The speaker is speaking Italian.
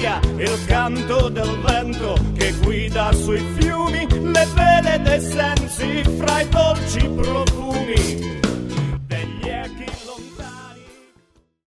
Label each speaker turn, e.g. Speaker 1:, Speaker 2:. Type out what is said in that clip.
Speaker 1: l'aria, il canto del vento che guida sui fiumi, le vele dei sensi fra i dolci profumi.